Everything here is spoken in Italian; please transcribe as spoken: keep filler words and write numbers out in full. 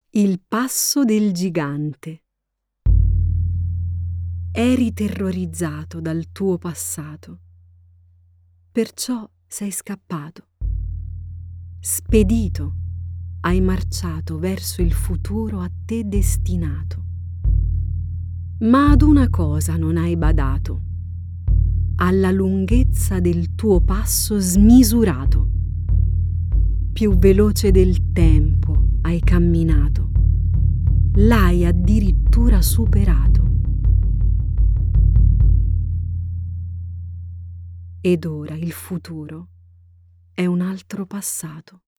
Il passo del gigante. Eri terrorizzato dal tuo passato, perciò sei scappato. Spedito, hai marciato verso il futuro a te destinato. Ma ad una cosa non hai badato, alla lunghezza del tuo passo smisurato. Più veloce del tempo hai camminato, l'hai addirittura superato. Ed ora il futuro è un altro passato.